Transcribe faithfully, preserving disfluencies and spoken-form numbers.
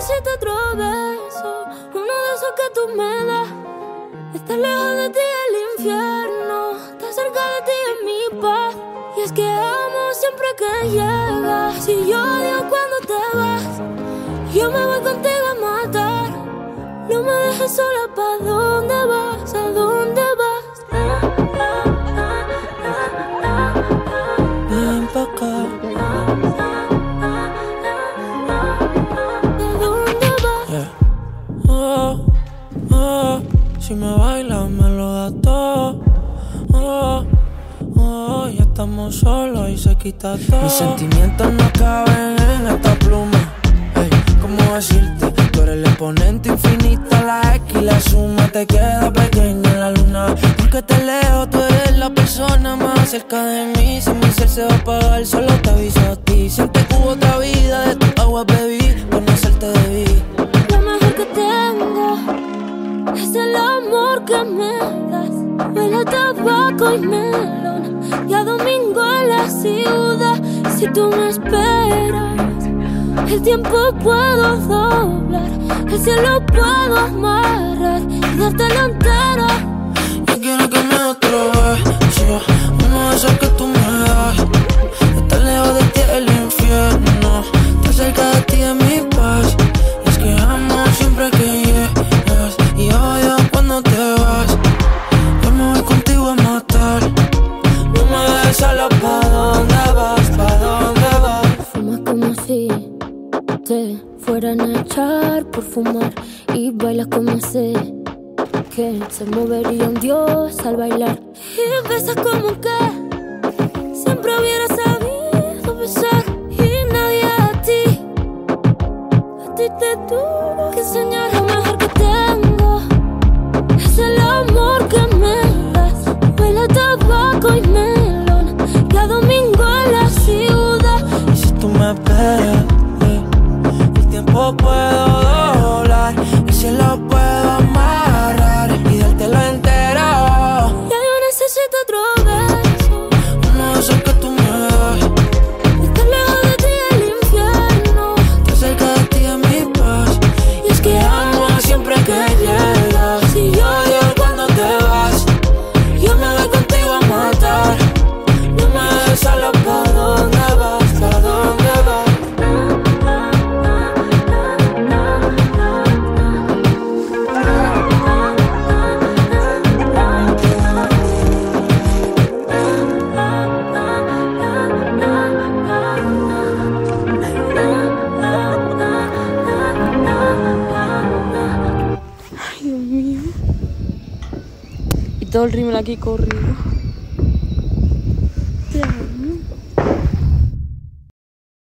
necesito otro beso, uno de esos que tú me das. Estar lejos de ti es el infierno, estar cerca de ti es mi paz. Y es que amo siempre que llegas. Si yo odio cuando te vas, yo me voy contigo a matar. No me dejes sola, ¿pa' dónde vas? ¿A dónde vas? Ven pa' acá. ¿A dónde vas? Yeah. Oh, oh, si me bailas me lo das todo. Oh, oh, ya estamos solos y se quita todo. Mis sentimientos no caben en esta pluma. Hey, ¿cómo decirte? Tú eres el exponente infinito, la X y la suma te queda pequeña en la luna. Porque te leo, tú eres la persona más cerca de mí. Si mi ser se va a apagar, solo te aviso a ti. Siente que hubo otra vida, de tu agua bebí, conocerte debí. Lo mejor que tengo es el amor que me das. Huele a tabaco y melón, y a domingo en la ciudad. Si tú me esperas, el tiempo puedo doblar, el cielo puedo amarrar y dártelo entero. Yo quiero que me des otro beso, uno de esos que tú me das. Estar lejos de ti es el infierno, estar cerca de ti es mi paz. Y es que amo siempre que llegas y odio cuando te vas. Yo me voy contigo a matar. No me dejes sola, ¿pa' dónde vas? ¿Pa' dónde vas? Fumas como si te fueran a echar por fumar, y bailas como sé que se movería un dios al bailar. Y besas como que siempre hubiera sabido besar, y nadie a ti, a ti te tuvo que enseñar. Lo mejor que tengo es el amor que me das. Huele a tabaco y melón, y a domingo en la ciudad. Y si tú me esperas, eh, el tiempo puedo doblar, el cielo puedo amarrar y dártelo entero. Ya yo necesito otro beso, Uno de esos que tú me das. estar lejos de ti es el infierno, Estar cerca de ti es mi paz. Y es que amo siempre que llegas y odio cuando te vas. Yo me voy contigo a matar. No me dejes solo, ¿pa' dónde vas? ¿Pa' dónde vas? Ay, Dios mío. Y todo el rímel aquí corrido.